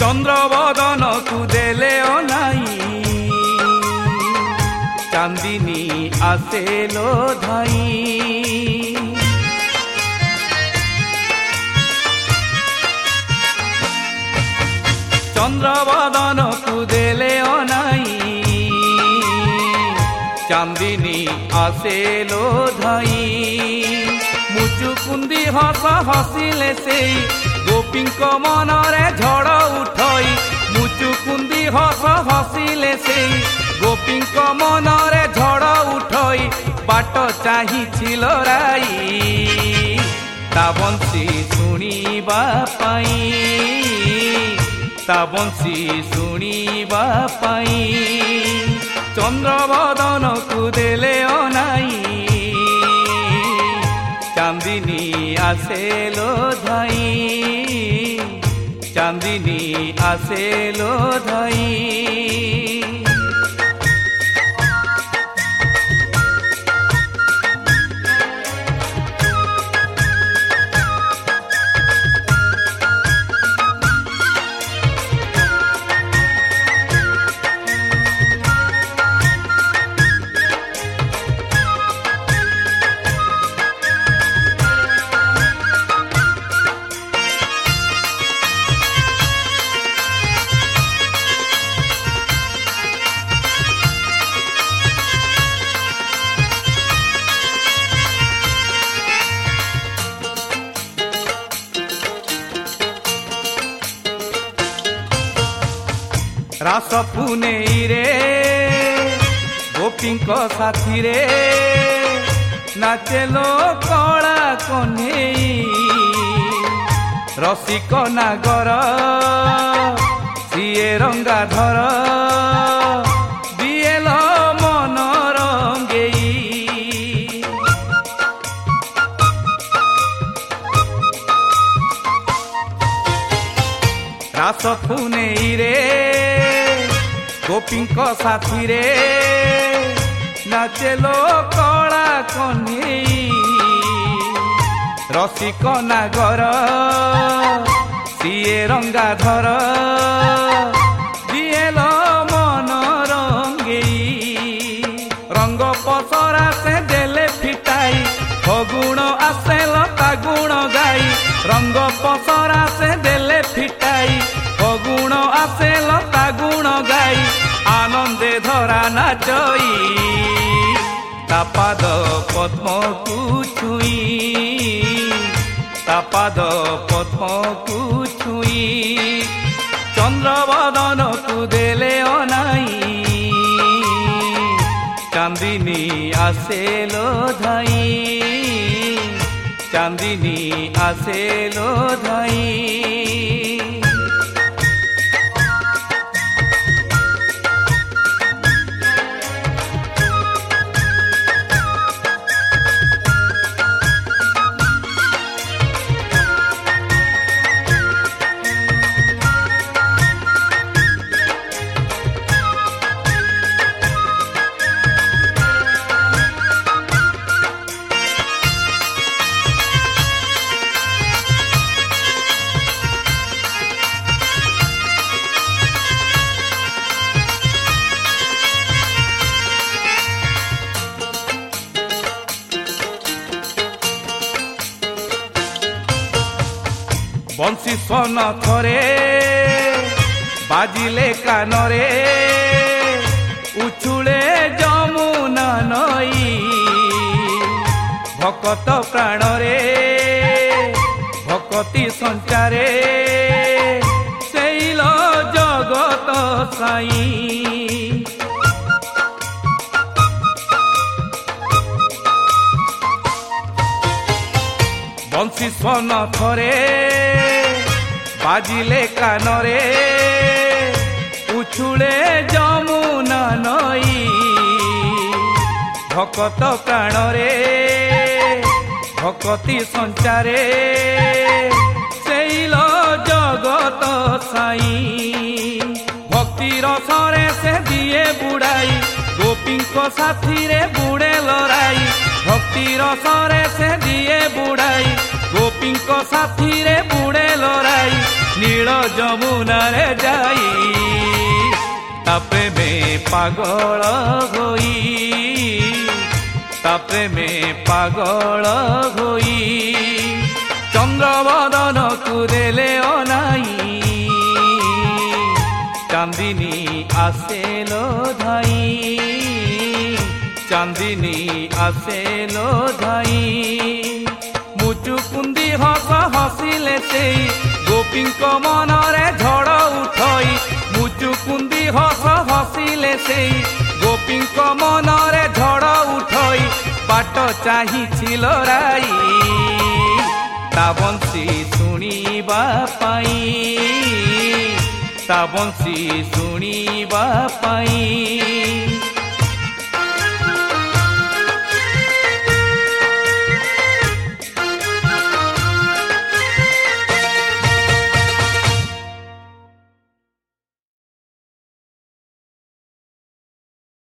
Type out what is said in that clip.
चंद्रबदन को देले अनाई चांदिनी आसे लो धाई चंद्रबदन को देले अनाई चांदिनी आसे लो धाई मुचुकुंदी हस हसिले से गोपी मनरे झड़ उठई मुचुकुंदी हस हसिले से गोपी मनरे झड़ उठई बाट चाही लड़ाई ता बंसी शुणिबा पाई ता बंसी शुणिबा पाई चंद्रबदन को देले अनाई चांदिनी आसे लो धाई चांदिनी आसे लो धाई रास पुनेई रे गोपी साथी रे नाचेलो कला कन्हई रसिक नागर सीए रंगाधर दिएल मन रंगेई रास पुनेई रे गोपी साथी रे नाचेलो कला कन्हई रसिक नागर सीए रंगाधर दिएल मन रंगेई रंग पसरा से देले फिटाई फगुण आसे लता गुण गाई रंग पसरा से देले फिटाई फगुण आसे लता गुण गाई आनंदे धरा नाचई तापाद पद्म को छुई तापाद पद्म को छुई चंद्रबदन को देले अनाई चांदिनी आसे लो धाई चांदिनी आसे लो धाई बंसी सन थरे बाजिले कानरे उछुले जमुना नई भकत प्राणरे भक्ति संचारे सेइल जगत साई बंसी सन थरे बाजिले कानरे उछुले जमुना नई भकत प्राणरे भक्ति संचारे सेइल जगत साई भक्ति रसरे से दिए बुड़ाई गोपी साथी रे बुड़े लड़ाई भक्ति रसरे से दिए बुड़ाई गोपी साथी रे बुड़े लड़ाई नील जमुनारे जाई ता प्रेमे पागल होई ता प्रेमे पागल होई चंद्रवदन को देले अनाई चांदिनी आसे लो धाई चांदिनी आसे लो धाई मुचुकुंदी हस हसिले से गोपी मनरे झड़ उठई मुचुकुंदी हस हसिले से गोपी मनरे झड़ उठई बाट चाही लड़ाई ता बंसी शुणिबा पाई ता बंसी शुणिबा पाई।